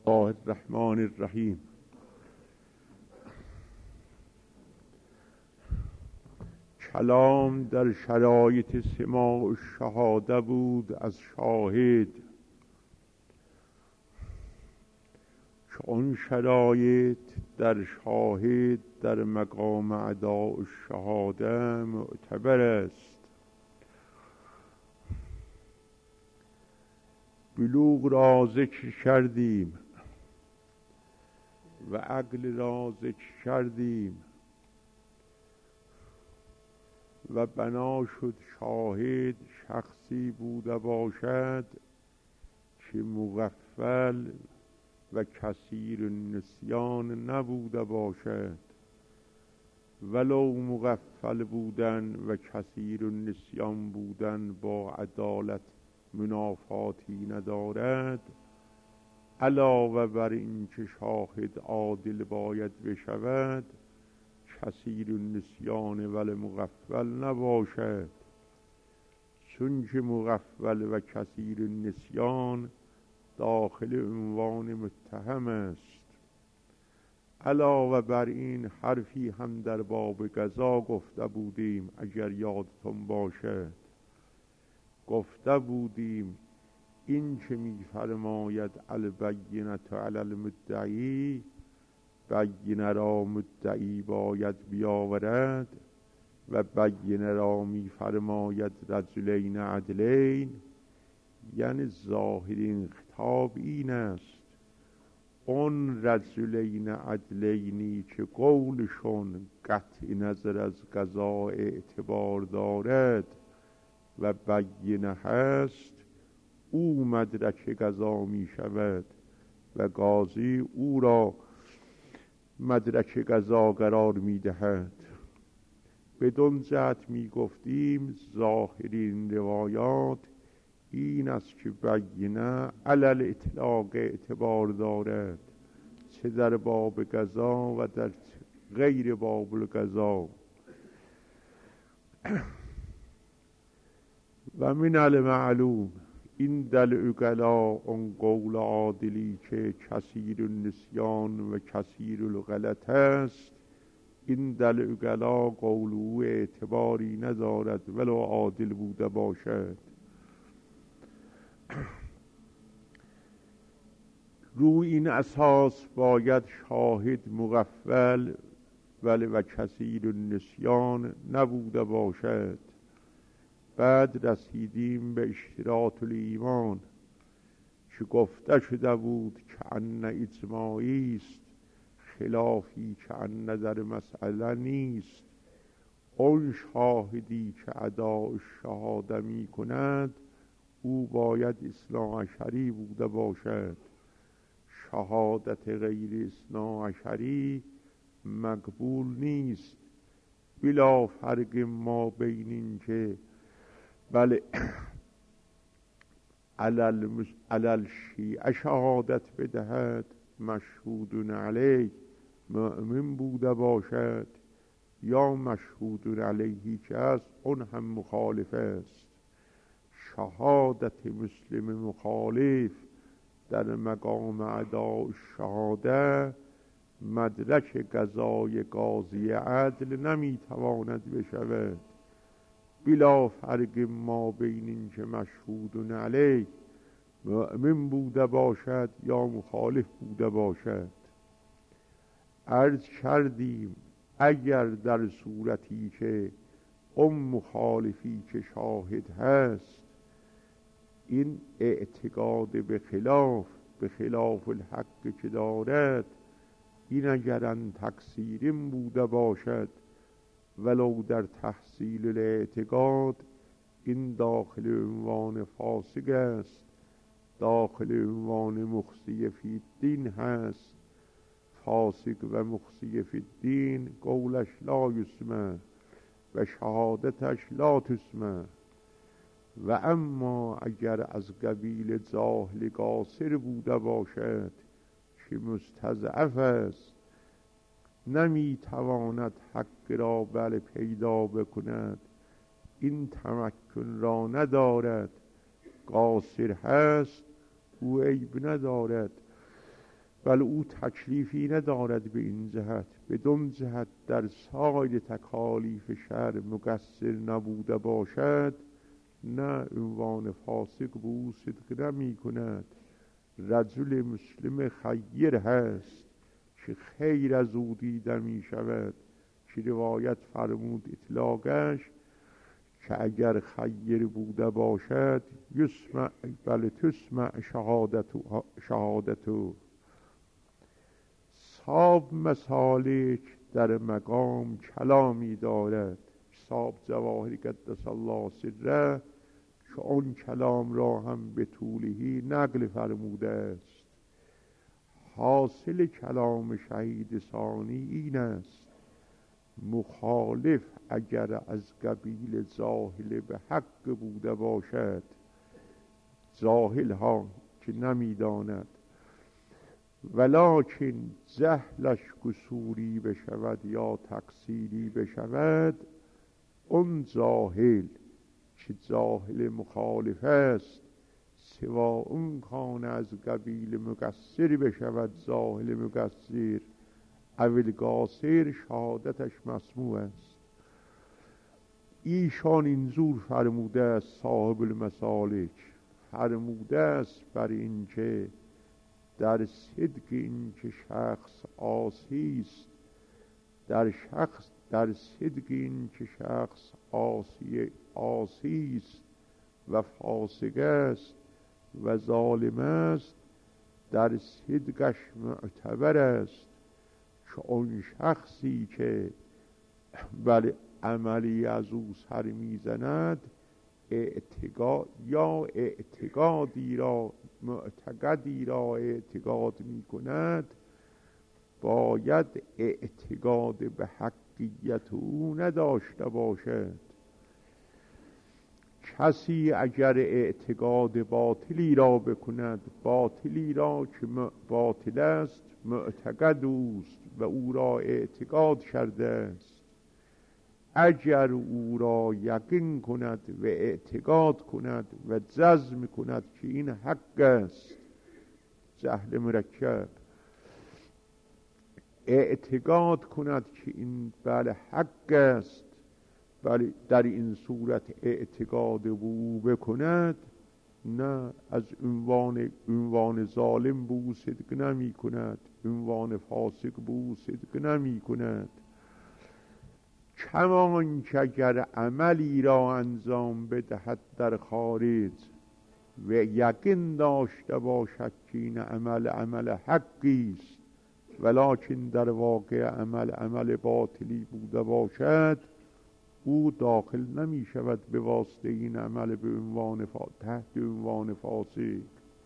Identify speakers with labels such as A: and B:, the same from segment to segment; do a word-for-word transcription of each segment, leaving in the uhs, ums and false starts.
A: الله الرحمن الرحیم. کلام در شرایط سماع و شهاده بود از شاهد، چون شرایط در شاهد در مقام اداء و شهاده معتبر است. بلوغ را ذکر کردیم و عقل را ذکر کردیم و بنا شد شاهد شخصی بوده باشد که مغفل و کثیر النسیان نبوده باشد. ولو مغفل بودن و کثیر النسیان بودن با عدالت منافاتی ندارد، علاوه بر این که شاهد عادل باید بشود، کثیر النسیان ولی مغفل نباشد، چون که مغفل و کثیر النسیان داخل عنوان متهم است. علاوه بر این حرفی هم در باب قضا گفته بودیم، اگر یادتون باشد گفته بودیم این که می فرماید البینة علی المدعی، بینه را مدعی باید بیاورد و بینه را می فرماید رجلین عدلین، یعنی ظاهرین خطاب این است اون رجلین عدلینی که قولشون قطع نظر از قضا اعتبار دارد و بینه هست، او مدرک قضا می شود و قاضی او را مدرک قضا قرار می دهد. بدون جهت می گفتیم ظاهرین روایات این است که بینه علل اطلاق اعتبار دارد، چه در باب قضا و در غیر باب القضا. و من المعلوم این دل اقلا اون قول عادلی که کثیر النسیان و کثیر الغلط است، این دل اقلا قول او اعتباری ندارد ولو عادل بوده باشد. روی این اساس باید شاهد مغفل ولی و کثیر النسیان نبوده باشد. بعد رسیدیم به اشتراط الایمان که گفته شده بود که ان اجماعی است، خلافی که ان در مسئله نیست. اون شاهدی که اداء شهاده می کند او باید اثنا عشری بوده باشد. شهادت غیر اثنا عشری مقبول نیست، بلا فرق ما بین این که بله علل شیعه شهادت بدهد مشهود علیه مؤمن بوده باشد، یا مشهود علیهی که است اون هم مخالف است. شهادت مسلم مخالف در مقام اداء شهاده مدرک قضای قاضی عدل نمیتواند بشود، بلا فرق ما بین این که مشهود علیه مؤمن بوده باشد یا مخالف بوده باشد. عرض کردیم اگر در صورتی که اون مخالفی که شاهد هست این اعتقاد به خلاف به خلاف الحق که دارد، این اگرن تقصیرین بوده باشد ولو در تحصیل الاعتقاد، این داخل عنوان فاسق است، داخل عنوان مخزی فی الدین هست. فاسق و مخزی فی الدین قولش لا یسمع و شهادتش لا تسمع. و اما اگر از قبیل جاهل قاصر بوده باشد که مستضعف است، نمیتواند حق را بل پیدا بکند، این تمکن را ندارد، قاصر هست او عیب ندارد، بل او تکلیفی ندارد به این جهت، بدون جهت در سایر تکالیف شرع مقصر نبوده باشد، نه عنوان فاسق به او صدق نمی کند. رجل مسلم خیر هست که خیر از او دیده می شود، که روایت فرمود اطلاقش که اگر خیر بوده باشد یسمع بل تسمع شهادتو شهادتو. صاحب مسالک در مقام کلامی دارد، صاحب جواهر قدس الله سره، که اون کلام را هم به طولهی نقل فرموده است. حاصل کلام شهید ثانی این است: مخالف اگر از قبیل جاهل به حق بوده باشد، جاهل ها که نمیداند، ولکن جهلش قصوری بشود یا تقصیری بشود، اون جاهل که جاهل مخالف است، سوا اون کان از قبیل مقصر بشود جاهل مقصر، اول قاصر شهادتش مسموع است. ایشان اینجور فرموده است، صاحب المسالک فرموده است بر اینکه در صدق این که شخص عاصی است، در شخص در صدق این که شخص عاصی عاصی است و فاسق است و ظالم است، در صدقش معتبر است که اون شخصی که بر عملی از او سر میزند، اعتقاد یا اعتقادی را معتقدی را اعتقاد می کند، باید اعتقاد به حقیقت او نداشته باشد. کسی اگر اعتقاد باطلی را بکند، باطلی را که باطل است معتقد اوست و او را اعتقاد کرده است، اگر او را یقین کند و اعتقاد کند و جزم کند که این حق است، جهل مرکب، اعتقاد کند که این بله حق است، بله در این صورت اعتقاد به او بکند، نه از عنوان عنوان ظالم به او صدق نمی کند، عنوان فاسق به او صدق نمی کند. کمان که اگر عملی را انجام بدهد در خارج و یقین داشته باشد که این عمل عمل حقی است، ولکن در واقع عمل عمل باطلی بوده باشد، او داخل نمی شود به واسطه این عمل به عنوان فا... تحت عنوان فاسق.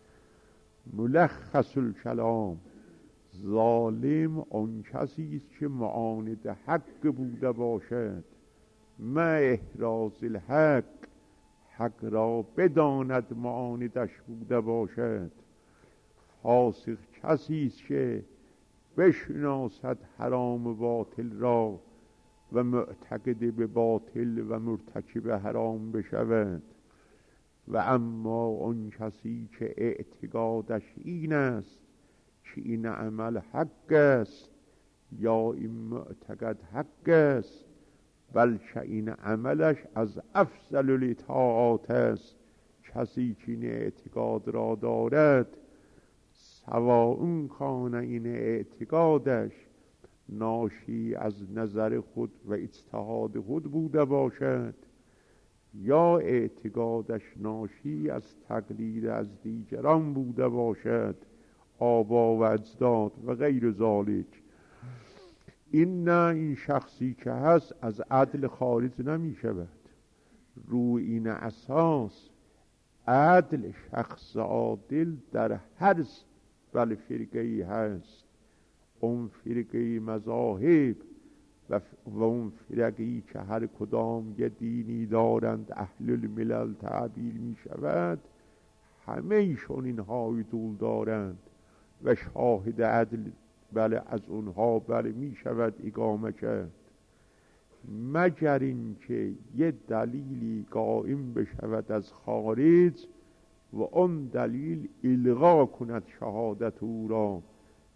A: ملخص الکلام: ظالم آن کسی است که معاند حق بوده باشد، مع احراز الحق، حق را بداند معاندش بوده باشد. فاسق کسی است که بشناسد حرام و باطل را و معتقد به باطل و مرتکب حرام بشود. و اما آن کسی که اعتقادش این است که این عمل حق است یا این معتقد حق است، بلکه این عملش از افضل الاطاعات است، کسی که این اعتقاد را دارد، سواء کان این اعتقادش ناشی از نظر خود و اجتهاد خود بوده باشد، یا اعتقادش ناشی از تقلید از دیگران بوده باشد، آبا و اجداد و غیر ذالک. این نه، این شخصی که هست از عدل خارج نمی شود. روی این اساس عدل شخص عادل در هر بل فرقه‌ای هست، اون فرقه مذاهب و اون فرقی که هر کدام یه دینی دارند اهل الملل تعبیر می شود، همه ایشون اینها دول دارند و شاهد عدل بله از اونها بله می شود اقامه کرد، مگر اینکه یه دلیلی قائم بشود از خارج و اون دلیل الغا کند شهادت او را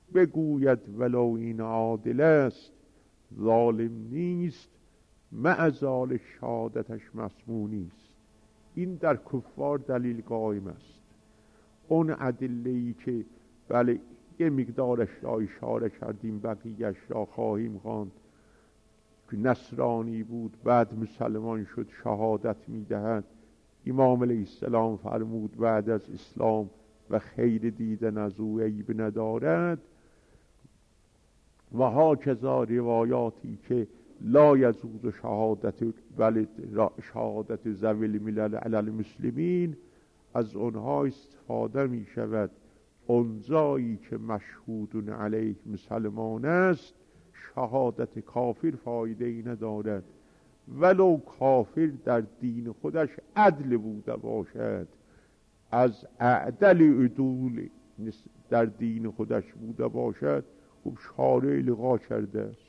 A: بگوید ولو این عادل است، ظالم نیست معزال شهادتش مسموع نیست. این در کفار دلیل قائم است. اون ادله‌ای که بله یه مقدارش را اشاره کردیم، بقیه‌اش را خواهیم خواند، که نصرانی بود بعد مسلمان شد شهادت میدهد. امام علیه السلام فرمود بعد از اسلام و خیر دیدن از او عیب ندارد. و هاکذا روایاتی که لا یجوز شهادت بل شهادت ذوی الملل علی المسلمین، از آنها استفاده می شود. اون جایی که مشهود علیه مسلمان است شهادت کافر فایده ای ندارد، ولو کافر در دین خودش عدل بوده باشد، از اعدل عدول در دین خودش بوده باشد، خوب شارع لغا کرده است.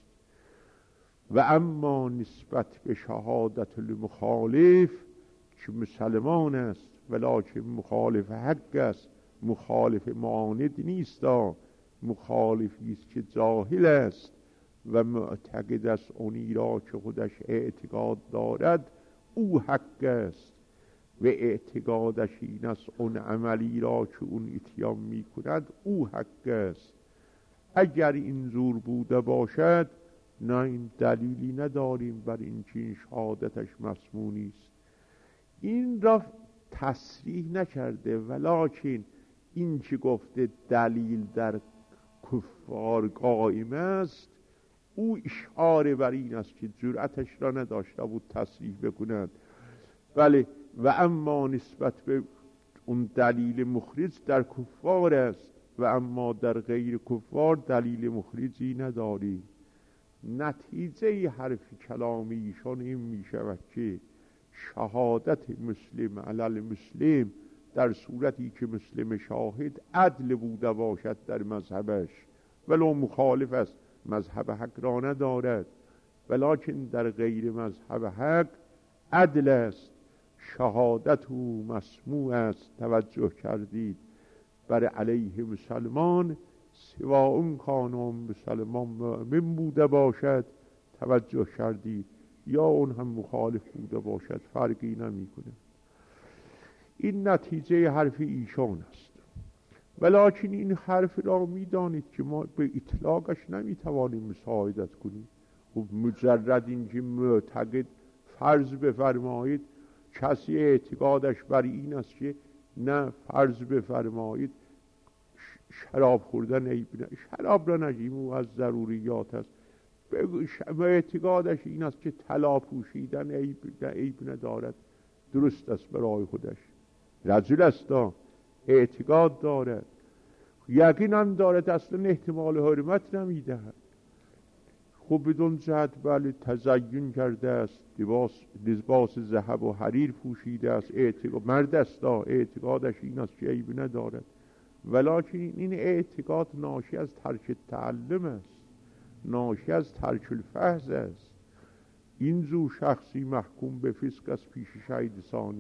A: و اما نسبت به شهادت المخالف که مسلمان است ولکن مخالف حق است، مخالف معاند نیست، مخالفی است که جاهل است و معتقد است اونی را که خودش اعتقاد دارد او حق است و اعتقادش این است اون عملی را که اون اتیان می کند او حق است. اگر این زور بوده باشد نه این دلیلی نداریم بر این که این شهادتش مسموع نیست. این را تصریح نکرده، ولکن این که گفته دلیل در کفار قائم است، او اشاره بر این است که جرأتش را نداشته بود تصریح بکند. بله و اما نسبت به اون دلیل مخرج در کفار است و اما در غیر کفار دلیل مخرجی نداری. نتیجه حرف کلامیشان این می شود که شهادت مسلم علی المسلم در صورتی که مسلم شاهد عدل بوده باشد در مذهبش ولو مخالف است، مذهب حق را ندارد، ولکن در غیر مذهب حق عدل است، شهادت او مسموع است. توجه کردید؟ بر علیه مسلمان سوا اون کانون مسلمان مؤمن بوده باشد، توجه کردید، یا اون هم مخالف بوده باشد، فرقی نمی کنه. این نتیجه حرف ایشان است. ولکن این حرف را می دانید که ما به اطلاقش نمی توانیم مساعدت کنیم. خب مجرد اینکه معتقد فرض بفرمایید کسی اعتقادش بر این است که نه فرض بفرمایید شراب خوردن عیب نه، شراب را نگیم او از ضروریات است، اعتقادش این است که طلا پوشیدن عیب, عیب ندارد، درست است برای خودش، رجل است، اعتقاد دارد، یقین هم دارد، اصلا احتمال حرمت نمیدهد. خب بدون جهت بله تزیین کرده است، لباس لباس ذهب و حریر پوشیده است، اعتقاد مرد است، اعتقادش این است که عیب ندارد، ولکن این اعتقاد ناشی از ترک تعلم است، ناشی از ترک الفحظ است. این زو شخصی محکوم به فسق است پیش شهید ثانی.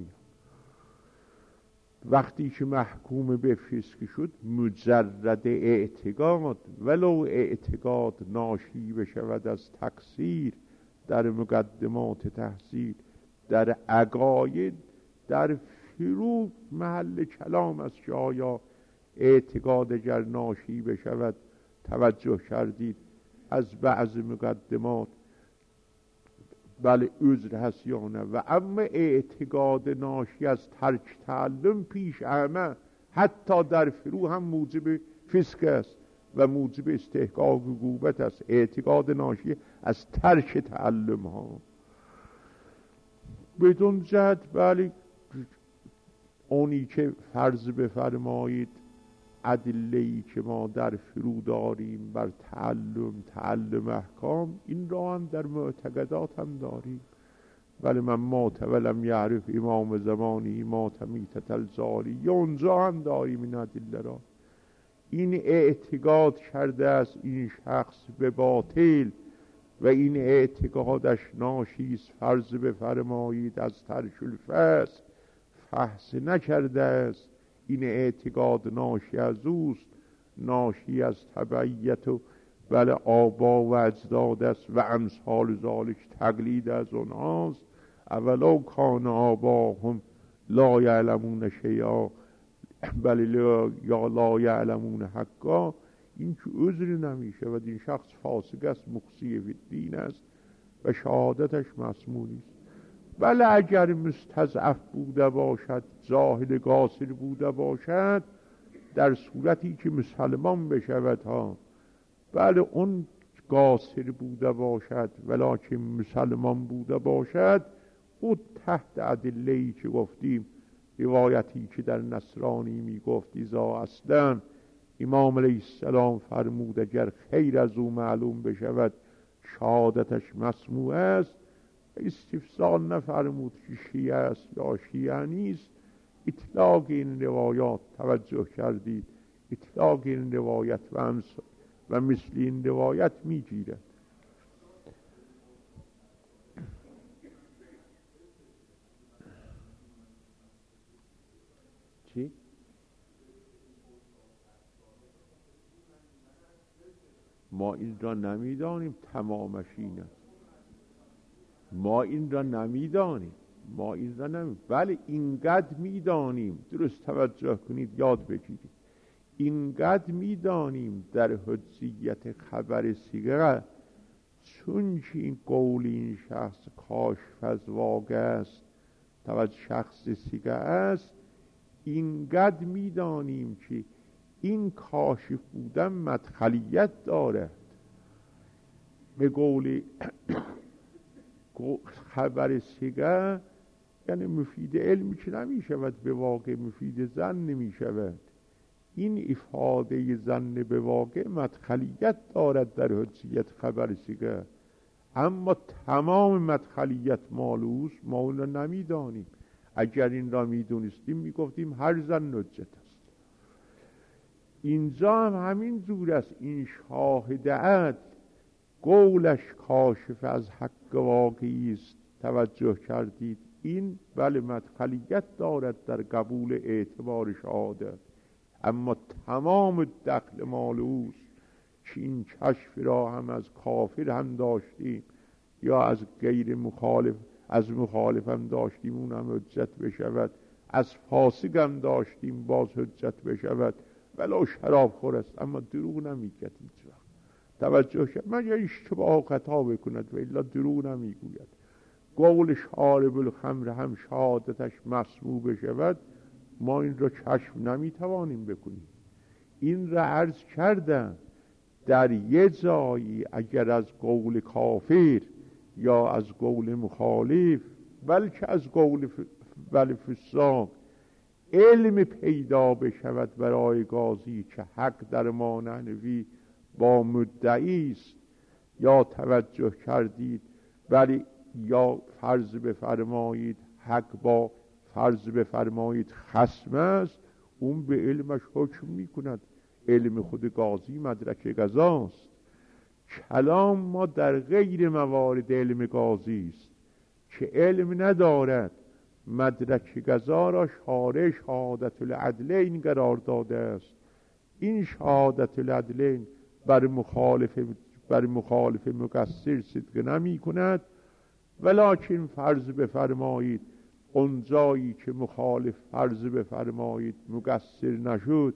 A: وقتی که محکوم به فسق شد مجرد اعتقاد، ولو اعتقاد ناشی بشود از تقصیر در مقدمات تحصیل، در عقاید، در فروع محل کلام است که آیا اعتقاد اگر ناشی بشود، توجه کردید، از بعض مقدمات بله عذر هست یا نه. و اما اعتقاد ناشی از ترک تعلم پیش همه حتی در فروع هم موجب فسق است و موجب استحقاق عقوبت است، اعتقاد ناشی از ترک تعلم ها. بدون جهت بله اونی که فرض بفرمایید ادله‌ای که ما در فرو داریم بر تعلم تعلم احکام، این را هم در معتقدات هم داریم. ولی من مات ولم یعرف امام زمانی مات میتة الجاری، اونجا هم داریم این ادله را. این اعتقاد کرده است این شخص به باطل و این اعتقادش ناشی است فرض بفرمایید از ترک الفحظ، فحص نکرده است، این اعتقاد ناشی از اوست، ناشی از تبعیت و بله آبا و اجداد است و امثال ذالک تقلید از اونهاست. اولا کان آباهم لا یعلمون شیئا بله یا لا یعلمون حقا. این که عذری نمیشه و این شخص فاسق است، مخزی فی الدین است و شهادتش مسموع نیست. بله اگر مستضعف بوده باشد، جاهل قاصر بوده باشد، در صورتی که مسلمان بشود ها، بله اون قاصر بوده باشد ولکن مسلمان بوده باشد، او تحت ادله‌ای که گفتیم، روایتی که در نصرانی می گفت ایزا اصلا امام علیه السلام فرمود اگر خیر از او معلوم بشود شهادتش مسموع است. استفسار نفرمود که شیعه است یا شیعه نیست. اطلاق این روایات توجه کردید، اطلاق این روایت و, و مثل این روایت می گیرد. چی؟ ما این را نمیدانیم تمامش این است. ما این را نمیدانیم ما این را نمیدانیم ولی اینقدر میدانیم، درست توجه کنید یاد بگیرید، اینقدر میدانیم در حجیت خبر صیغه، چون که این قول این شخص کاشف از واقع است، توجه شخص صیغه است، اینقدر میدانیم که این کاشف بودن مدخلیت دارد. به قول خبر صیغه یعنی مفید علمی که نمی شود به واقع مفید ظن نمی شود. این افاده ظن به واقع مدخلیت دارد در حجیت خبر صیغه، اما تمام مدخلیت مالوس ما اون را نمی دانیم. اگر این را می دونستیم می گفتیم هر ظن حجت است. اینجا هم همین جور است. این شاهد عدل قولش کاشف از حق واقعی است، توجه کردید؟ این بله مدخلیت دارد در قبول اعتبار شهادت، اما تمام دخل مالوس که این کشف را هم از کافر هم داشتیم یا از غیر مخالف از مخالف هم داشتیم اون هم حجت بشود، از فاسق هم داشتیم باز حجت بشود، ولو شراب خور است اما دروغ نمیگد هیچ وقت. توجه شد من یا اشتباه خطا بکند و الا دروغ نمیگوید. قول شارب الخمر هم شهادتش مسموع بشود، ما این را کشف نمیتوانیم بکنیم. این را عرض کردم در یه جایی اگر از قول کافر یا از قول مخالف بلکه از قول بل فساق علم پیدا بشود برای قاضی که حق در ما نحنفی با مدعی است، یا توجه کردید ولی یا فرض بفرمایید حق با فرض بفرمایید خصم است، اون به علمش حکم میکند. علم خود قاضی مدرک قضاست. کلام ما در غیر موارد علم قاضی است که علم ندارد. مدرک قضا را شارع شهادت العدلین قرار داده است. این شهادت العدلین بر مخالف بر مخالف مقصر صدق نمی کند، ولکن فرض بفرمایید اون جایی که مخالف فرض بفرمایید مقصر نشد،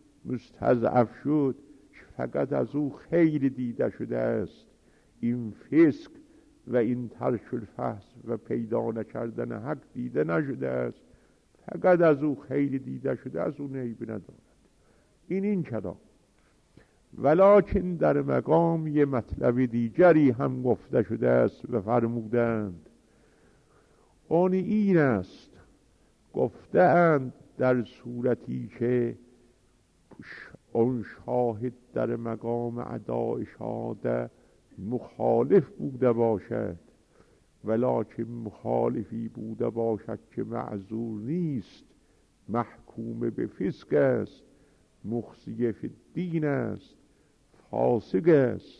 A: مستضعف شد، فقط از او خیر دیده شده است، این فسق و این ترک الفحص و پیدا نکردن حق دیده نشده است، فقط از او خیر دیده شده، از او عیب ندارد. این این کلام. ولکن در مقام یه مطلب دیگری هم گفته شده است و فرمودند، اون این است، گفتند در صورتی که اون شاهد در مقام اداء شهادت مخالف بوده باشد، ولکن مخالفی بوده باشد که معذور نیست، محکوم به فسق است، مخزی فی الدین است، فاسق است،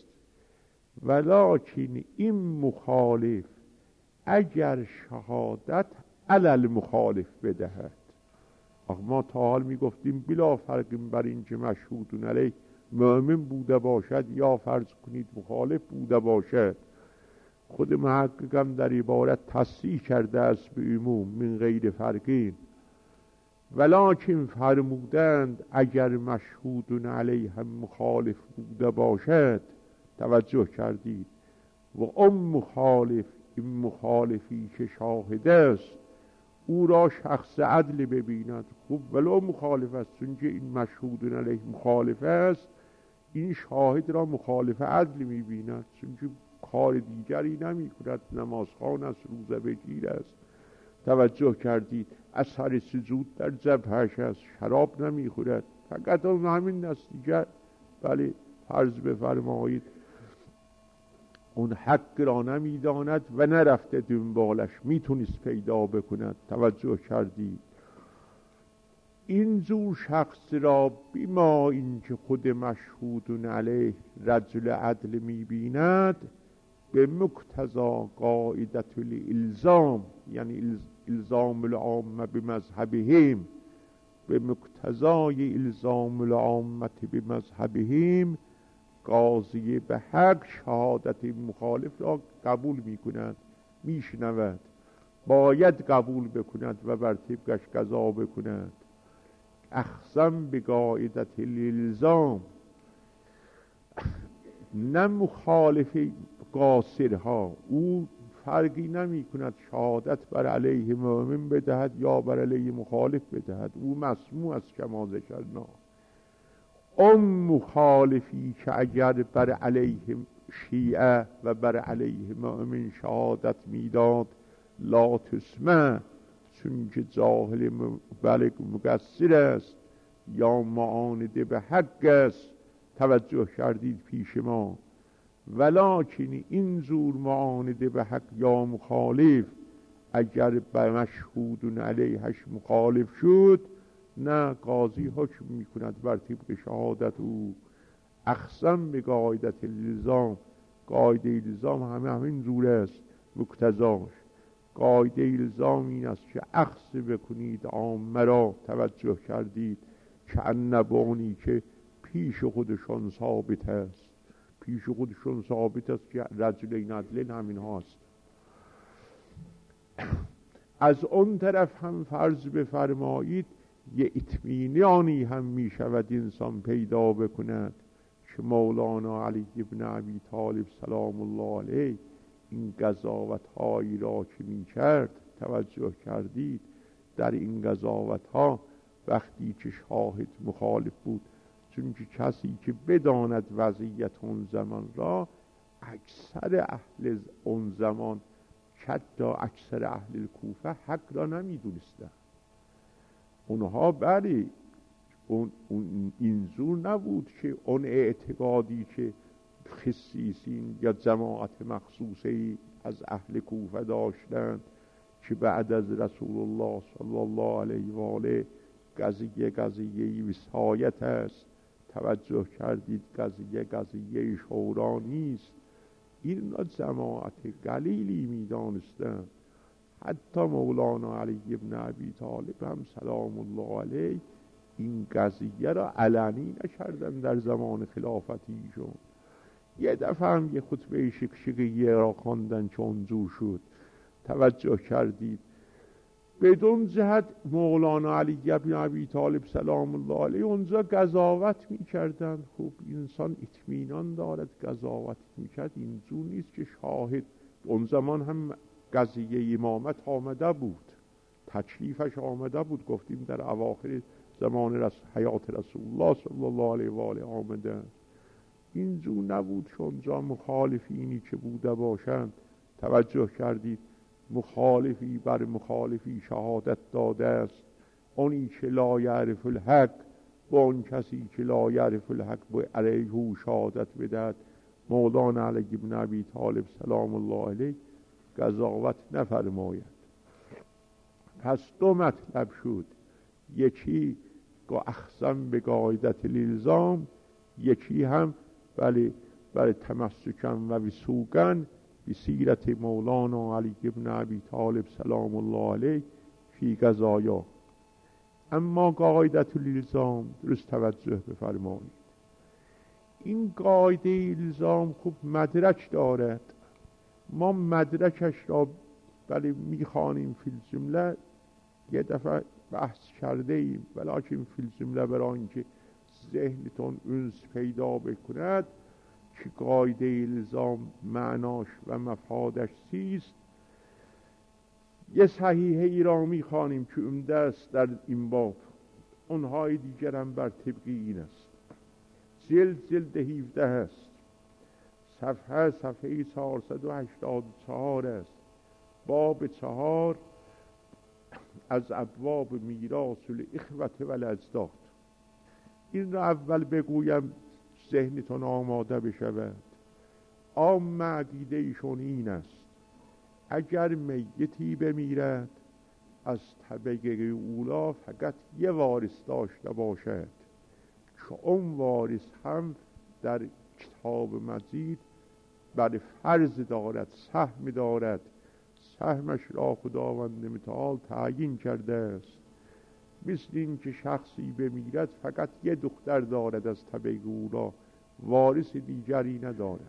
A: ولکن این مخالف اگر شهادت علی المخالف بدهد، آخه ما تا حال میگفتیم بلا فرق بر این که مشهودون علیه مؤمن بوده باشد یا فرض کنید مخالف بوده باشد. خود محققم در عبارت تصریح کرده است به عموم من غیر فرقین، ولکن فرمودند اگر مشهودون علیه هم مخالف بوده باشد، توجه کردید، و اون مخالف این مخالفی که شاهد است او را شخص عدل ببیند. خب ولو مخالف است، چون که این مشهودون علیه مخالف است، این شاهد را مخالف عدل میبیند، چون که کار دیگری نمی کند، نمازخوان است، روزه بگیر است. توجه کردید، اثر سجود در جبهش است، شراب نمی خورد، فقط اون همین است دیگر. بله فرض بفرمایید اون حق را نمیداند و نرفته دنبالش، میتونست پیدا بکند. توجه کردید، این زور شخص را بیما این که خود مشهودون علیه رجل عدل میبیند، به مقتضا قاعدت الالزام، یعنی الزام العامه به مذهبهم، به مقتضای الزام العامه به مذهبهم، قاضی به حق شهادت مخالف را قبول میکند، میشنود، باید قبول بکند و بر طبقش قضا بکند. اخصم به قاعدت الالزام، نه مخالف قاصرها، او فرقی نمی کند شهادت بر علیه مؤمن بدهد یا بر علیه مخالف بدهد، او مسموع است کما ذکرنا. اون مخالفی که اگر بر علیه شیعه و بر علیه مؤمن شهادت میداد لا تسمع، چون که جاهل بلک مقصر است یا معانده به حق است. توجه کردید پیش ما، ولکن این زور معانده به حق یا مخالف اگر به مشهودون علیهش مخالف شد، نه قاضی حکم میکند بر طبق شهادت او. اخصم به قاعدت الالزام، قاعده الزام همه همین زور است، مقتضاش قاعده الزام این است که اخذ بکنید عامه را. توجه کردید که النبانی که پیش خودشان ثابت است، پیش خودشون ثابت است که رجلین عدلین همین هاست. از اون طرف هم فرض بفرمایید یه اطمینانی هم می شود انسان پیدا بکند که مولانا علی ابن ابی طالب سلام الله علیه این قضاوت هایی را که می کرد، توجه کردید در این قضاوت ها وقتی که شاهد مخالف بود، چون که کسی که بداند وضعیت اون زمان را، اکثر اهل اون زمان حتی اکثر اهل کوفه حق را نمی دونستن. اونها بله اون, اون این زور نبود که اون اعتقادی که خصیصین یا جماعت مخصوصی از اهل کوفه داشتند که بعد از رسول الله صلی الله علیه و آله قضیه قضیه وصایت است. توجه کردید قضیه قضیه شورا نیست. این جماعت قلیلی می دانستند. حتی مولانا علی ابن ابی طالب هم سلام الله علیه این قضیه را علنی نکردن در زمان خلافتیشون. یه دفعه هم یه خطبه شکشقیه را خواندن که اونجور شد. توجه کردید بدون جهت مولانا علی ابن ابی طالب سلام الله علیه اونجا قضاوت میکردن. خب انسان اطمینان دارد قضاوت میکرد، اینجور نیست که شاهد. اون زمان هم قضیه امامت آمده بود، تکلیفش آمده بود، گفتیم در اواخر زمان رس... حیات رسول الله صلی الله علیه و آله آمده. اینجور نبود که اونجا مخالفینی که بوده باشند. توجه کردید مخالفی بر مخالفی شهادت داده است. اونی که لا یعرف الحق با اون کسی که لا یعرف الحق با علیه شهادت بدهد. مولانا علی ابن ابی طالب سلام الله علیه قضاوت نفرماید. پس دو مطلب شد، یکی که اخصم به قاعدت الالزام، یکی هم بله بر تمسکن و وثوقن بسیرت مولانا علی ابن ابی طالب سلام الله علیه فی قضایا. اما قاعدت الالزام، درست توجه بفرمایید، این قاعده الزام خوب مدرک دارد. ما مدرکش را بله میخوانیم فی الجمله، یه دفعه بحث کرده ایم، ولیکن فی الجمله برای اینکه ذهنتون انس پیدا بکند که قاعده الزام معناش و مفادش چیست. یه صحیحه ای را میخوانیم که عمده است در این باب، اونهای دیگر هم بر طبقی این است. جلد جلد هفده است، صفحه صفحه چهارصد و هشتاد و چهار است، باب چهار از ابواب میراث الاخوة و الاجداد. این را اول بگویم ذهنتون آماده بشود. عام عقیده ایشون این است اگر میتی بمیرد از طبقه اولا فقط یه وارث داشته باشد که اون وارث هم در کتاب مجید بر فرض دارد، سهم دارد، سهمش را خداوند متعال تعیین کرده است. مثل این که شخصی بمیرد فقط یه دختر دارد از طبقه اولا، وارث دیگری ندارد.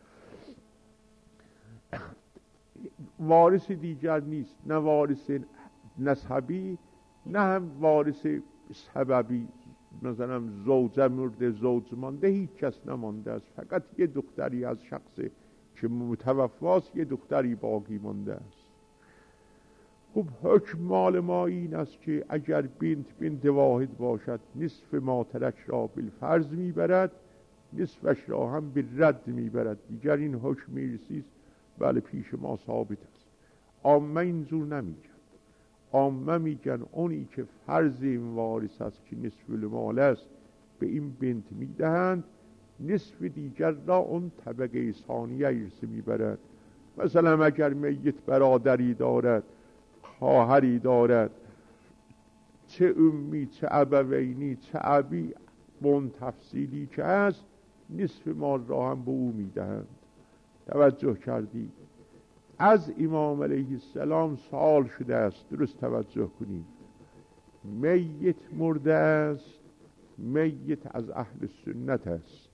A: وارث دیگر نیست، نه وارث نسبی نه هم وارث سببی، مثلا زوجه مرده، زوج مانده، هیچ کس نمانده است، فقط یه دختری از شخص که متوفاست یه دختری باقی مانده است. خب حکم مال ما این است که اگر بنت بنت واحد باشد نصف ما ترک را بالفرض میبرد، نصفش را هم بالرد میبرد. دیگر این حکم میرسید بله پیش ما ثابت است. عامه اینجور نمیگن، عامه میگن اونی که فرض این وارث است که نصف المال است به این بنت میدهند، نصف دیگر را اون طبقه ثانیه ارث میبرد. مثلا اگر میت برادری دارد، خواهری دارد، چه امی چه ابوینی چه ابی، اون تفصیلی که هست نصف مال را هم به او میدهند. توجه کردید؟ از امام علیه السلام سوال شده است، درست توجه کنید، میت مرده است، میت از اهل سنت است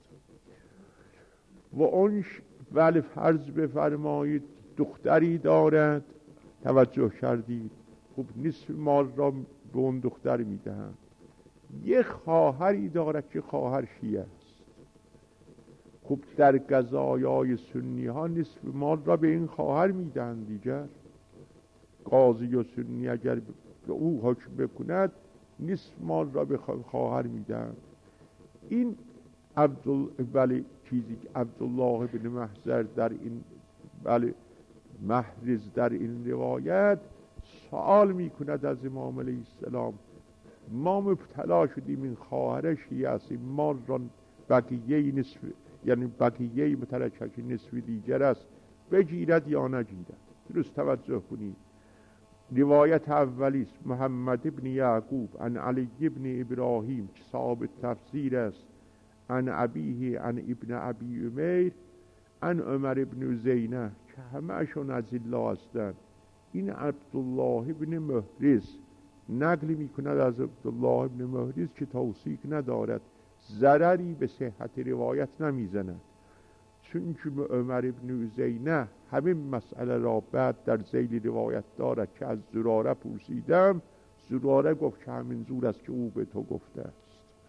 A: و اون ولی فرض بفرمایید دختری دارد، توجه کردید؟ خب نصف مال را به اون دختر میدهند. یه خواهری دارد که خواهر شیعه است، خب در قضایای سنی ها نصف مال را به این خواهر میدهند. دیگر قاضی و سنی اگر به او حکم بکند نصف مال را به خواهر میدهند. این عبدالله بله چیزی که عبدالله بن محضر در این بله محرز در این روایت سوال میکند از امام علیه السلام، ما مبتلا شدیم این خواهر شیعه است، این مال را بقیه نصف، یعنی بقیه مترکه که نصف دیگر است، بگیرد یا نگیرد. درست توجه کنید. روایت اولی است محمد ابن یعقوب عن علی ابن ابراهیم که صاحب تفسیر است، عن ابیه عن ابن ابی امیر عن عمر ابن زینه که همه اشون از الله هستند. این عبدالله ابن محرز نقل می کند از عبدالله ابن محرز که توثیق ندارد، ضرری به صحت روایت نمی زند، چون که عمر ابن زینه همین مسئله را بعد در ذیل روایت دارد که از زراره پرسیدم، زراره گفت که همین زور است که او به تو گفته است.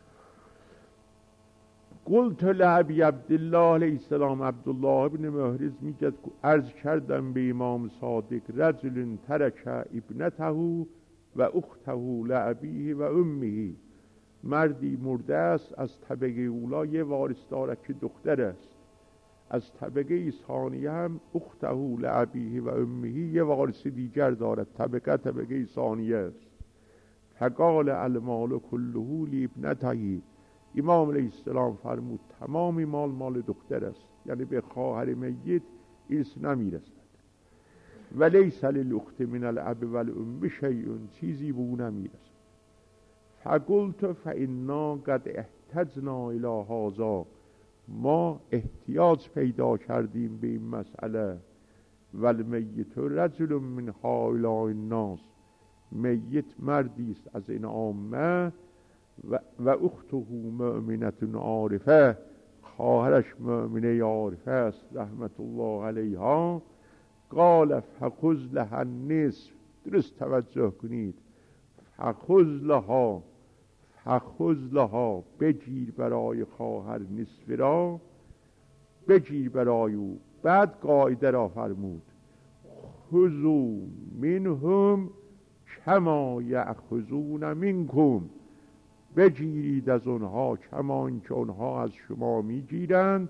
A: قلت لعبی عبدالله علیه السلام، عبدالله ابن محرز میگه عرض کردم به امام صادق، رجل ترک ابنته و اخته لعبیه و امه، مردی مرده است از طبقه اولا یه وارث دارد که دختر است، از طبقه ثانیه هم اخته لعبیه و امه یه وارث دیگر دارد، طبقه طبقه ثانیه است. فقال المال كله لابنته، امام علیه السلام فرمود تمام مال مال دختر است، یعنی به خواهر میت ارث نمیرسد. ولیس للاخت من الاب والام شیء، چیزی به او نمیرسد. فقلت فانا قد احتجنا الی هذا، ما احتیاج پیدا کردیم به این مسئله. والمیت رجل من هؤلاء الناس، میت مردی است از این عامه و, و اخته مؤمنة عارفه، خواهرش مؤمنه عارفه است رحمت الله علیها. قال فخذ لها النصف، درست توجه کنید، فخذ لها، فخذ لها، بگیر برای خواهر نصف را، بگیر برای او. بعد قاعده را فرمود خذوا منهم کما یأخذون منکم، بگیرید از آنها کما اینکه آنها از شما میگیرند.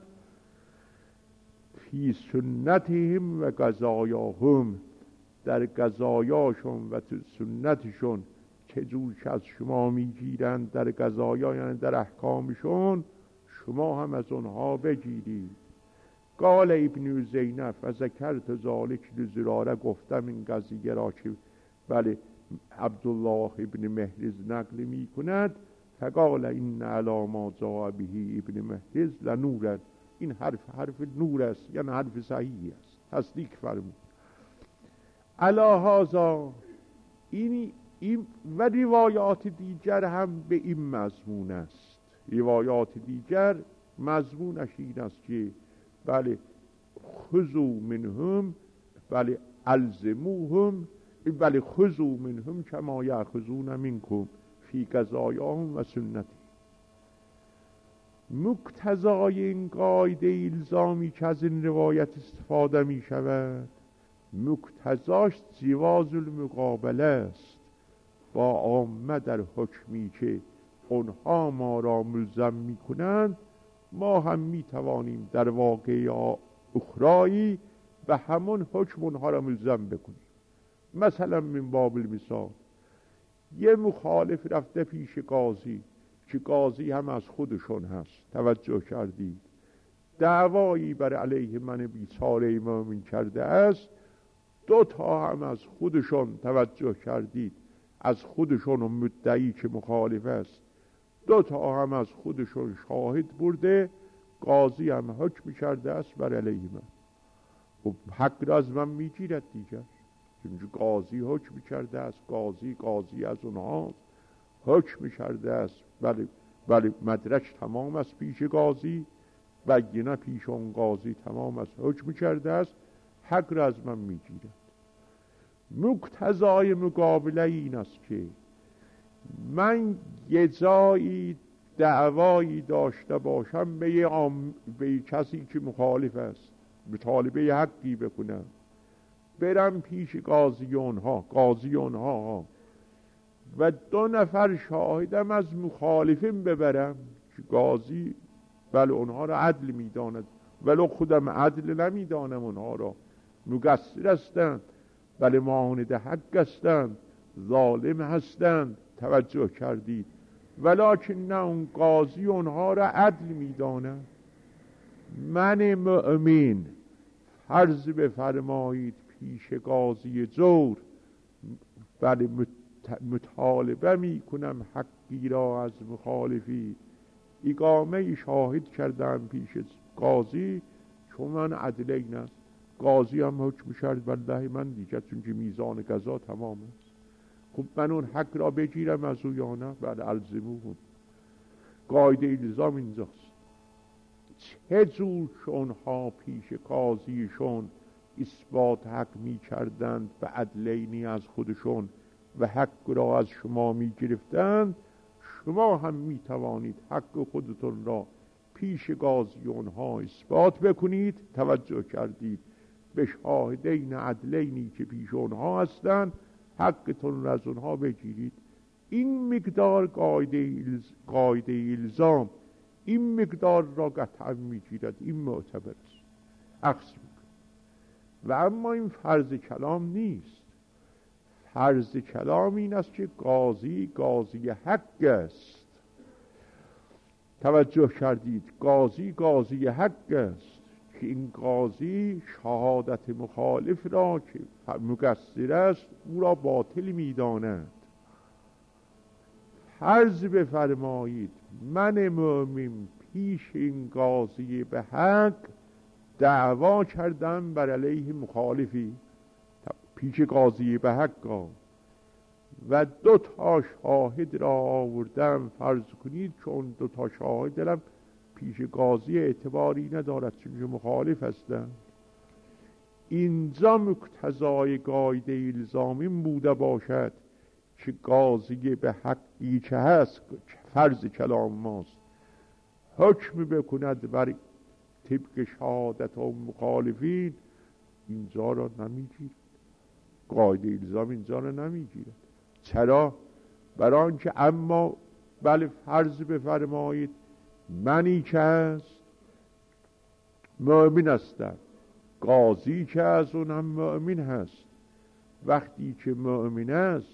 A: فی سنتهم و قضایاهم، در قضایاشون و سنتشون که جور که از شما میگیرند در قضایا یعنی در احکامشون، شما هم از آنها بگیرید. قال ابن زینب و ذکرت ذالک لزراره، گفتم این قضیه را که بله عبدالله ابن مهرز نقل می کند. فقال این علی ما جاء به ابن مهرز لنور، این حرف حرف نور است، یعنی حرف صحیحی است، تصدیق فرمود. علی هذا، این این و روایات دیگر هم به این مضمون است. روایات دیگر مضمونش این است که بله خذوا منهم، بله الزموهم، بله خذوا منهم کما یأخذون منکم فی قضایاهم و سنتی. مقتضای این قاعده الزامی که از این روایت استفاده می شود، مقتضاش جواز المقابله است با عامه در حکمی که اونها ما را ملزم می کنند، ما هم می توانیم در واقع اخرایی به همون حکم اونها را ملزم بکنیم. مثلا من باب المثال، یه مخالف رفته پیش قاضی که قاضی هم از خودشون هست، توجه کردید، دعوایی بر علیه من بیچاره مومن کرده است، دو تا هم از خودشون، توجه کردید، از خودشون و مدعی که مخالف است، دو تا هم از خودشون شاهد برده، قاضی هم حکم کرده است بر علیه من. خب حق را از من میگیرد دیگر، چون قاضی حکم کرده است، قاضی قاضی از اونها حکم کرده است، بله بله مدرک تمام است پیش قاضی، بگینه پیش اون قاضی تمام است، حکم کرده است، حق را از من میگیرد. مقتضای مقابله این است که من یه جایی دعوایی داشته باشم به یه, عام... به یه کسی که مخالف است، به طالبه حقی بکنم، برم پیش قاضی اونها، قاضی اونها و دو نفر شاهدم از مخالفین ببرم که قاضی بله اونها را عدل میداند، ولو خودم عدل نمیدانم، اونها را مقصر هستند، بله معاند حق هستند، ظالم هستند، توجه کردید، ولکن نه اون قاضی اونها را عدل میداند. من مؤمن فرض بفرمایید پیش قاضی جور بله مطالبه می کنم حقی را از مخالفی، اقامه شاهد کردم پیش قاضی، چون من عدل این است، قاضی هم حکم کرد والله من دیگر، چون که میزان قضا تمام است. خب من اون حق را بگیرم از او یا نه؟ بله الزموهم، قاعده الزام اینجاست. چه جور اونها پیش قاضیشون اثبات حق می کردند و عدلینی از خودشون و حق را از شما می گرفتند، شما هم می توانید حق خودتون را پیش قاضی اونها اثبات بکنید، توجه کردید، به شاهدین عدلینی که پیش اونها هستند حقتون را از اونها بگیرید. این مقدار قاعده قاعده الزام، این مقدار را قطعا میگیرد، این معتبر است، عکس میکنه. و اما این فرض کلام نیست. فرض کلام این است که قاضی قاضی حق است، توجه کردید، قاضی قاضی حق است که این قاضی شهادت مخالف را که مقصر است او را باطل میداند. فرض بفرمایید من مؤمن پیش این قاضی به حق دعوا کردم بر علیه مخالفی، پیش قاضی به حق، و دو تا شاهد را آوردم. فرض کنید که اون دو تا شاهد دلم پیش قاضی اعتباری ندارد چون مخالف هستند. اینجا مقتضای قاعده الزامی بوده باشد که قاضی به حقی که هست، فرض کلام ماست، حکم بکند بر طبق شهادت و مخالفین، اینجا را نمیگیرد. قاعده الزام اینجا را نمیگیرد. چرا؟ برای آنکه اما بله فرض بفرمایید منی که هست مؤمن هستم، قاضی که از اون هم مؤمن هست. وقتی که مؤمن است،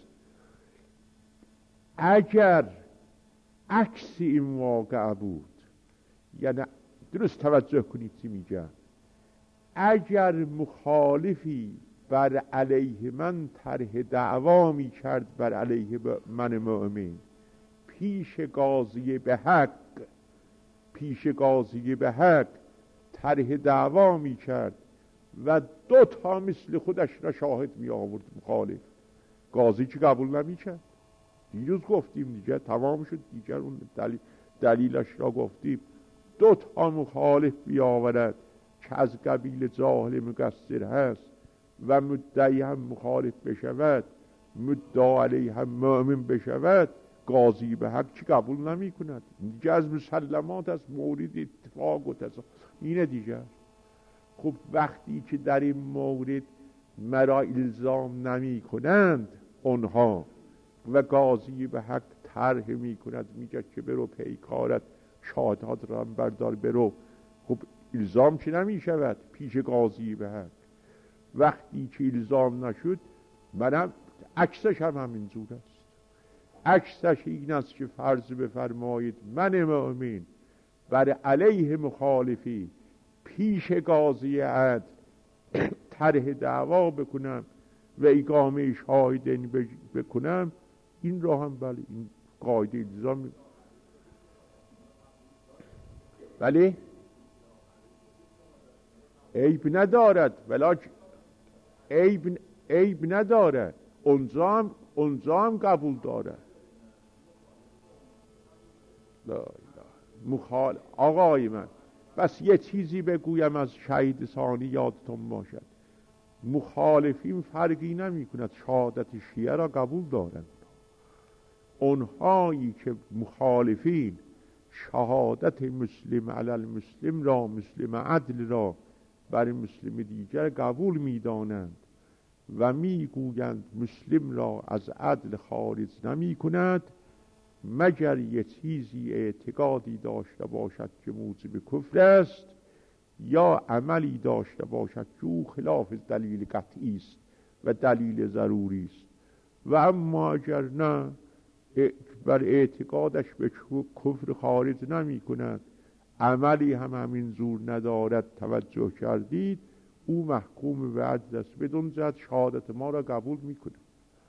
A: اگر عکس این واقع بود، یعنی درست توجه کنید چی میگم، اگر مخالفی بر علیه من طرح دعوا می کرد بر علیه من مؤمن پیش قاضی به حق، پیش قاضی به حق طرح دعوا می کرد و دو تا مثل خودش را شاهد می آورد مخالف، قاضی که قبول نمی کرد. دیروز گفتیم دیگه، تمام شد دیگر، اون دلیل دلیلش را گفتیم. دو تا مخالف بیاورد که از قبیل جاهل مقصر هست و مدعی هم مخالف بشود، مدعا علیه هم مؤمن بشود، قاضی به حق چی قبول نمی کند. دیگه از مسلمات از مورد اتفاق و تصادف اینه دیگه. خب وقتی که در این مورد مرا الزام نمی کنند اونها و قاضی به حق طرح می کند، میگه که برو پیکارت شهادت را بردار برو، خب الزام چی نمی شود پیش قاضی به حق. وقتی که الزام نشد، منم عکسش هم همینجور است. عکسش این است که فرض بفرمایید من مؤمن بر علیه مخالفی پیش قاضی عدل طرح دعوا بکنم و اقامه شاهدین بکنم، این را هم بله این قاعده الزام بله عیب ندارد، ولیکن عیب عیب ندارد، اونجا هم اونجا هم قبول دارد. لا لا مخال آقای من بس یه چیزی بگویم از شهید ثانی یادتون باشد، مخالفین فرقی نمی کند، شهادت شیعه را قبول دارند. اونهایی که مخالفین شهادت مسلم علی المسلم را، مسلم عدل را بر مسلم دیگر قبول می دانند و می گویند مسلم را از عدل خارج نمی کند مگر یه چیزی اعتقادی داشته باشد که موجب کفر است یا عملی داشته باشد که او خلاف دلیل قطعی است و دلیل ضروری است. و اما اگر نه بر اعتقادش به کفر خارج نمی کند، عملی هم همین زور ندارد، توجه کردید، او محکوم به عدل است، بدون جهت شهادت ما را قبول می کند.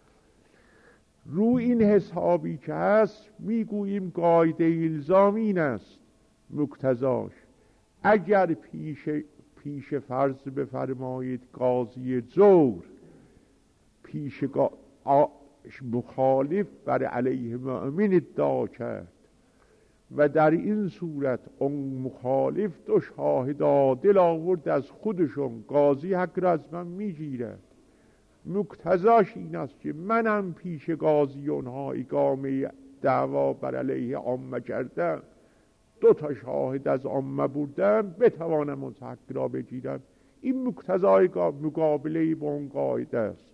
A: رو این حسابی که هست میگوییم قاعده الزام این است، مقتضاش اگر پیش پیش فرض بفرمایید قاضی جور پیش قا... آ... مخالف بر علیه مؤمن ادعا کرد و در این صورت اون مخالف دو شاهد عادل آورد از خودشون، قاضی حق را از من میگیرد. مقتضاش این است که منم پیش قاضی اونها اقامه دعوا بر علیه عامه کردم، دو تا شاهد از عامه بردم، بتوانم اون حق را بگیرم. این مقتضای مقابله با اون قاعده است.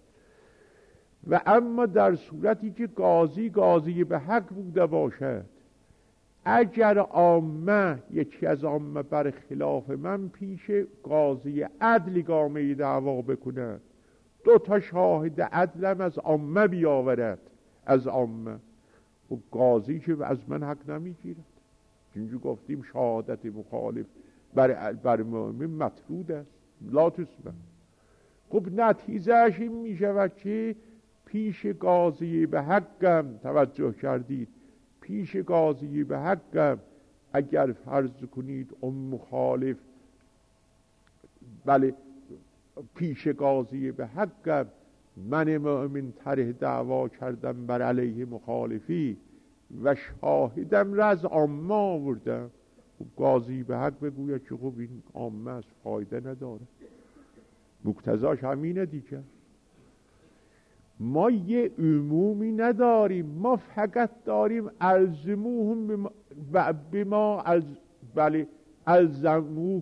A: و اما در صورتی که قاضی قاضی به حق بوده باشد، اگر عامه یکی از عامه بر خلاف من پیش قاضی عدل اقامه دعوا بکند، دو تا شاهد عدلم از عامه بیاورد، از عامه، و قاضی که از من حق نمیگیرد. اینجا گفتیم شهادت مخالف بر, بر مؤمن مطرود است، لا تسمع. خب نتیجهش این می شود که پیش قاضی به حقم، توجه کردید، پیش قاضی به حقم اگر فرض کنید اون مخالف بله پیش قاضی به حقم من مؤمن طرح دعوا کردم بر علیه مخالفی و شاهدم را از عامه آوردم. خب قاضی به حق بگوید که خب این عامه است، فایده نداره، مقتضاش همینه دیگه. ما یه عمومی نداریم، ما فقط داریم الزموهم بما الز بله الزمو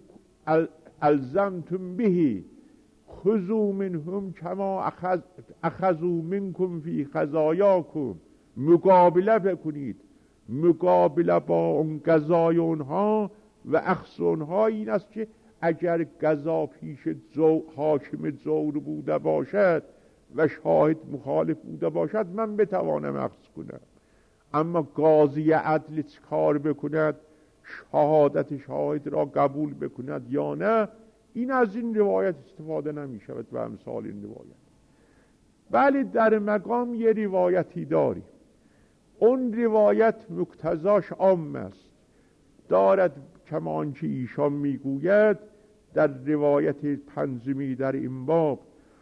A: الزمتم بهی خذوا منهم کما اخذ اخذوا منکم فی خزایاکم. مقابله بکنید، مقابله با اون قضای اونها و اخذ اونها این است که اگر قضا پیش زو حاکم زور بوده باشد و شاهد مخالف بوده باشد من بتوانم اخذ کنم، اما قاضی عدل کار بکند، شهادت شاهد را قبول بکند یا نه، این از این روایت استفاده نمی شود و امثال این روایت. بله در مقام یه روایتی داریم، اون روایت مقتضاش عام است، دارد کمانچه ایشان میگوید در روایت پنجمی در این باب.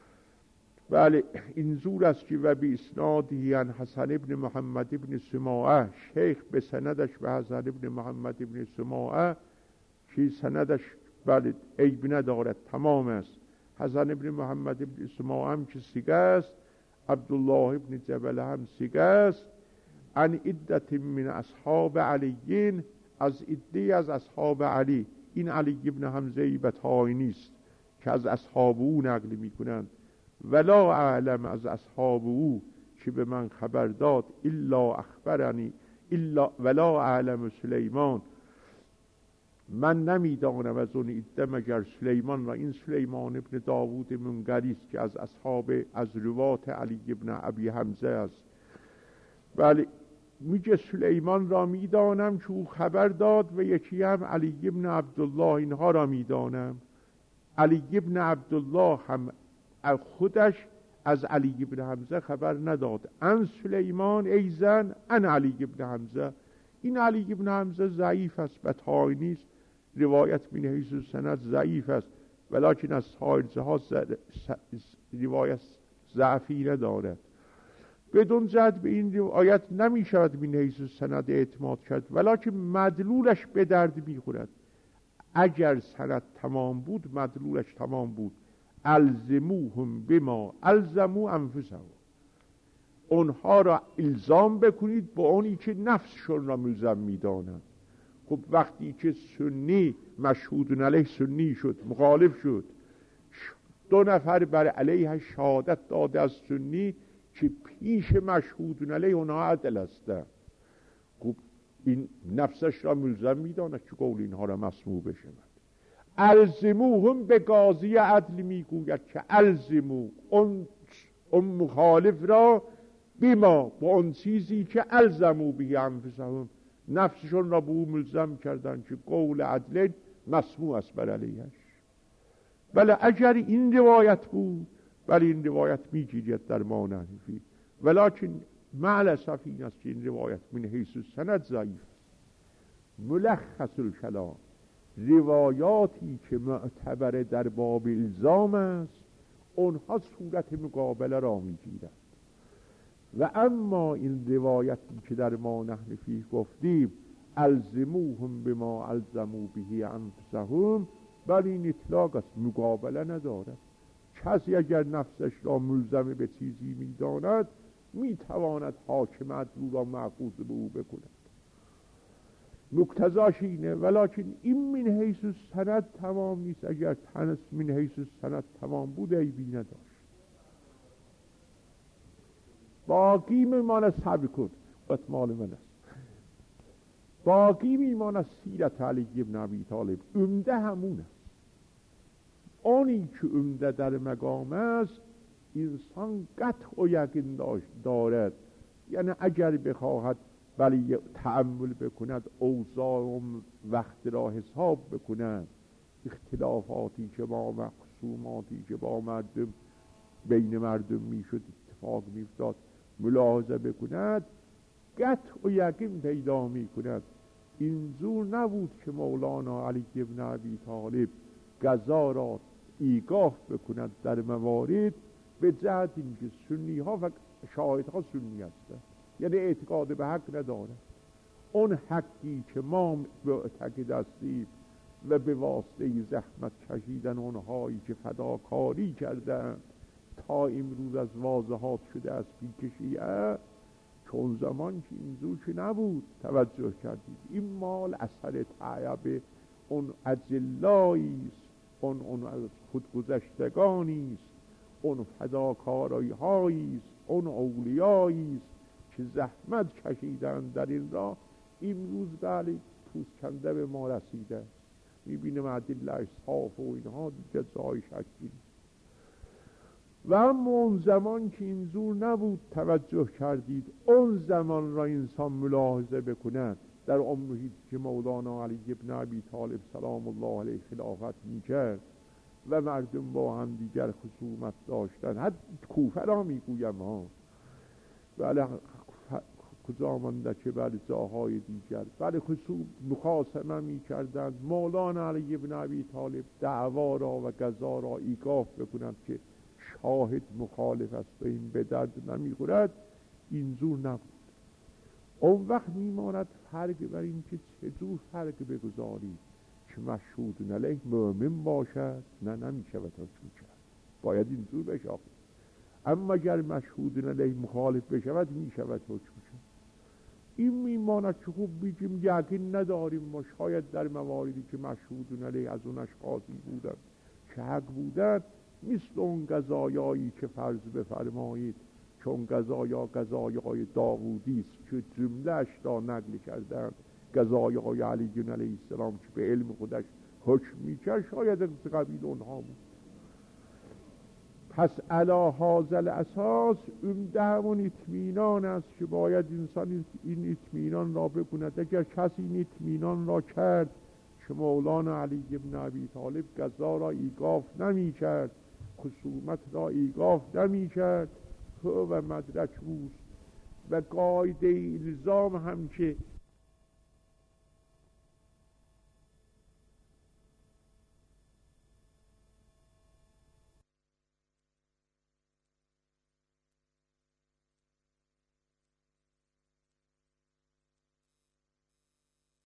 A: بله این زور است که و بی اسنادی عن حسن ابن محمد ابن سماعه، شیخ به سندش به حسن ابن محمد ابن سماعه که سندش بله عیب ندارد، تمام است. حسن ابن محمد ابن سماعه هم که سیگه است، عبدالله ابن جبل هم سیگه است، عن عدت من اصحاب علیین، از عده از اصحاب علی. این علی ابن حمزه بطایی نیست که از اصحاب او نقل می کنند، ولا اعلم از اصحاب او که به من خبر داد الا اخبرنی الا ولا اعلم سلیمان، من نمیدانم از اون عده مگر سلیمان، و این سلیمان ابن داوود منقری است که از اصحاب از روات علی ابن ابی حمزه است. بله میگه سلیمان را میدانم که او خبر داد و یکی هم علی ابن عبدالله اینها را میدانم. علی ابن عبدالله هم خودش از علی ابن حمزه خبر نداد، ان سلیمان ایزن ان علی ابن حمزه. این علی ابن حمزه ضعیف است، بطایی نیست، روایت من حیث سند ضعیف است، ولیکن از سایرها روایت ضعفی ندارد. بدون جهت به این روایت نمی شود من حیث سند اعتماد کرد، ولیکن مدلولش به درد می خورد. اگر سند تمام بود مدلولش تمام بود. الزموهم بما الزمو انفسهم، اونها را الزام بکنید با اونی که نفسشون را ملزم میدانند. خب وقتی که سنی مشهود علیه سنی شد، مخالف شد، دو نفر بر علیه شهادت داده از سنی که پیش مشهود علیه اونها عدل هستند، خب این نفسش را ملزم میداند که قول اینها را مسموع بشود. الزموهم به قاضی عدل میگوید که الزمو اون, اون مخالف را بما با اون چیزی که الزمو به انفسهم، نفسشون را به او ملزم کردن که قول عدل مسموع است بر علیهش. بله اگر این روایت بود بله این روایت میگیرید در ما نحنفی، ولیکن معلصف این است که این روایت من حیث سند ضعیف. ملخص الکلام، روایاتی که معتبر در باب الزام است اونها صورت مقابله را میگیرند، و اما این روایتی که در ما نحنفی گفتیم الزموهم بما الزمو به انفسهم، بلی این اطلاق است، مقابله ندارد. کسی اگر نفسش را ملزم به چیزی میداند میتواند حاکم عدل را معقوض به او بکند، مقتضاش اینه. ولیکن این من حیث سند تمام نیست، اگر تنس من حیث سند تمام بود عیبی نداشت. باقی میماند صبر کن قط مال من است، باقی میماند سیرت علی ابن ابی طالب. عمده همون است، آنی که عمده در مقام است انسان قطع و یقین دارد، یعنی اگر بخواهد ولی تأمل بکند، اوضاع و وقت را حساب بکند، اختلافاتی که با مخصوماتی که با مردم بین مردم میشد اتفاق میفتاد ملاحظه بکند، قطع و یقین پیدا میکند. این زور نبود که مولانا علی ابن ابی طالب قضا را ایقاف بکند در موارد به جهت اینکه سنی ها و شاهدها سنی هستند، یعنی اعتقاد به حق ندارند. اون حقی که ما معتقد هستیم و به واسطه زحمت کشیدن اونهایی که فداکاری کردن تا امروز از واضحات شده از پیش شیعه، چون زمان که این زور که نبود توجه کردید این مال اثر تعیب اون اجلایی است، اون اون از خودگذشتگانی است، اون فداکاری هایی است، اون اولیایی است که زحمت کشیدن در این راه. امروز بله پوست کنده به ما رسیده، میبینیم ادله صاف و اینها دیگه جای شکی. و اما اون زمان که این زور نبود توجه کردید، اون زمان را انسان ملاحظه بکند در اون محیط که مولانا علی ابن ابی طالب سلام الله علیه خلافت میکرد و مردم با هم دیگر خصومت داشتن، حتی کوفه را میگویم ها، بله کجا مانده که بله جاهای دیگر بله خصوم مخاصمه میکردند. مولانا علی ابن ابی طالب دعوا را و قضا را ایقاف بکند که شاهد مخالف است و این به درد نمیخورد، این زور نبود. اون وقت میماند فرق بر این که چجور فرق بگذارید که مشهود علیه مؤمن باشد نه نمیشود حکم کرد، باید این زور بشاید. اما اگر مشهود علیه مخالف بشود میشود حکم کرد. این میماند که خوب بگیم یقین نداریم ما، شاید در مواردی که مشهود علیه از اون اشخاصی بودند که حق بودند، مثل اون قضایایی که فرض بفرمایید چون قضایا قضایای داوودی است که جمله‌اش را نقل کردند، قضایای علی علیه السلام که به علم خودش حکم میکرد، شاید از قبیل اونها بود. پس علی هذا الاساس عمده همون اطمینان است که باید انسان این اطمینان را بکند. اگر کسی این اطمینان را کرد که مولانا علی ابن ابی طالب قضا را ایقاف نمی کرد، خصومت را ایقاف نمی کرد و مدرک بود و قاعده الزام هم که